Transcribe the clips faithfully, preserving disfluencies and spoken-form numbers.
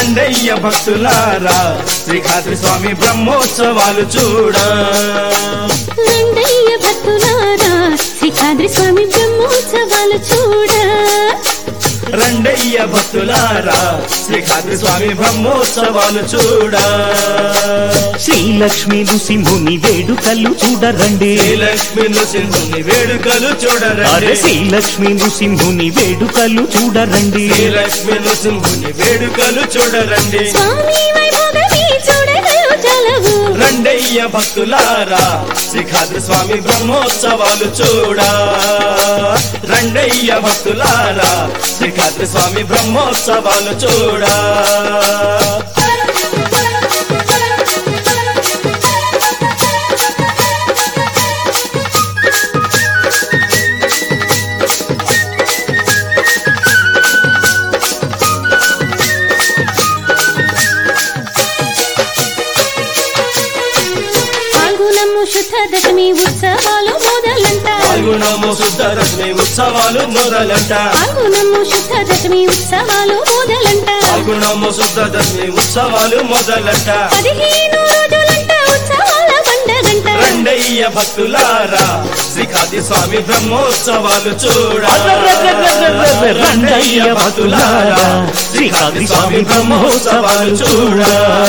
రండయ్య భక్తులారా శ్రీకాద్రి స్వామి బ్రహ్మోత్సవాలు చూడ రండయ్య భక్తులారా శ్రీకాద్రి స్వామి బ్రహ్మోత్సవాలు చూడ రండయ్య భక్తులారా శ్రీకాద్రి స్వామి బ్రహ్మోత్సవాలు చూడ శ్రీలక్ష్మి నృసింహుని వేడుకలు చూడరండి శ్రీలక్ష్మి నృసింహుని వేడుకలు చూడరండి అరే శ్రీలక్ష్మి నృసింహుని వేడుకలు చూడరండి శ్రీలక్ష్మి నృసింహుని వేడుకలు చూడరండి స్వామి వైభోగమే చూడగలు చలవు రండయ్య భక్తులారా శ్రీకాద్రి స్వామి బ్రహ్మోత్సవాలు చూడ రండయ్య భక్తులారా శ్రీకాద్రి స్వామి బ్రహ్మోత్సవాలు చూడ శుద్ధ దశమి ఉత్సవాలు మొదలంట పాల్గొనము శుద్ధ దశమి ఉత్సవాలు మొదలంట పాల్గొనము శుద్ధ దశమి ఉత్సవాలు మొదలంట పాల్గొనము శుద్ధ దశమి ఉత్సవాలు మొదలంట పదిహేను రోజులంట ఉత్సవాల పండగంట రండయ్య భక్తులారా శ్రీకాద్రి స్వామి బ్రహ్మోత్సవాలు చూడ రండయ్య భక్తులారా శ్రీకాద్రి స్వామి బ్రహ్మోత్సవాలు చూడ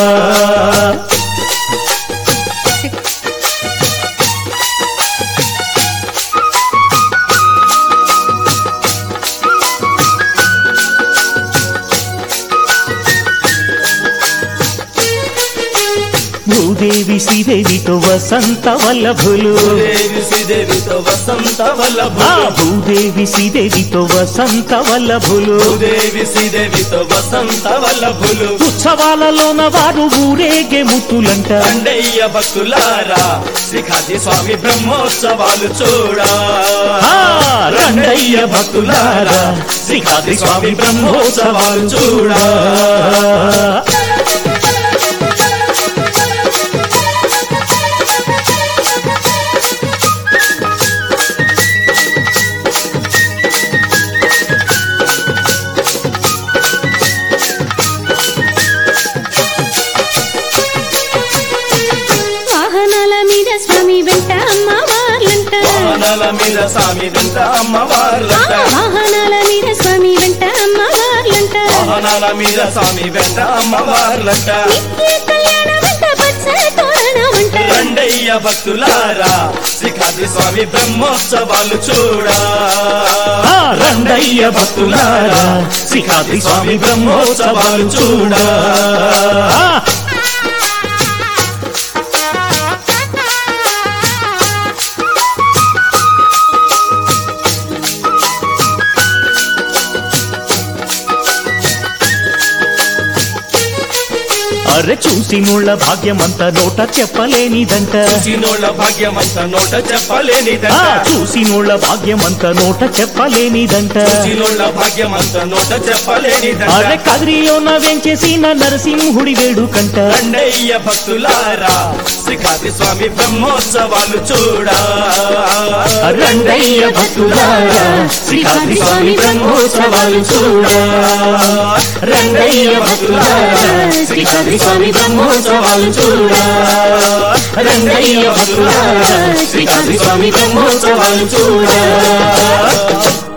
భూదేవి శ్రీదేవితో వసంత వల్లభులు భూదేవి శ్రీదేవితో వసంత వల్లభులు భూదేవి శ్రీదేవితో వసంత వల్లభులు భూదేవి శ్రీదేవితో వసంత వల్లభులు ఉత్సవాలలోన వారు ఊరేగే ముత్తులంట రండయ్య భక్తులారా శ్రీకాద్రి స్వామి బ్రహ్మోత్సవాలు చూడ రండయ్య భక్తులారా శ్రీకాద్రి స్వామి బ్రహ్మోత్సవాలు చూడ వాహనాల మీద స్వామి వెంట అమ్మవార్లంట వాహనాల మీద స్వామి వెంట అమ్మవార్లంట వాహనాల మీద స్వామి వెంట అమ్మవార్లంట వాహనాల మీద స్వామి వెంట అమ్మవార్లంట నిత్య కళ్యాణమంట పచ్చ తోరణమంట రండయ్య భక్తులారా శ్రీకాద్రి స్వామి బ్రహ్మోత్సవాలు చూడ రండయ్య భక్తులారా శ్రీకాద్రి స్వామి బ్రహ్మోత్సవాలు చూడ అరే చూసినోళ్ళ భాగ్యమంత నోట చెప్పలేనిదంట చూసినోళ్ళ భాగ్యమంత నోట చెప్పలేనిదంట చూసినోళ్ళ భాగ్యమంత నోట చెప్పలేనిదంట చూసినోళ్ళ భాగ్యమంత నోట చెప్పలేనిదంట అరే కదిరిలోన వెంచేసిన నరసింహుడి వేడుకంట రండయ్య భక్తులారా శ్రీకాద్రి స్వామి బ్రహ్మోత్సవాలు చూడ రండయ్య భక్తులారా శ్రీకాద్రి స్వామి బ్రహ్మోత్సవాలు చూడ రండయ్య భక్తులారా శ్రీకాద్రి స్వామి బ్రహ్మోత్సవాలు చూడ రండయ్య భక్తులారా శ్రీకాద్రి స్వామి బ్రహ్మోత్సవాలు చూడ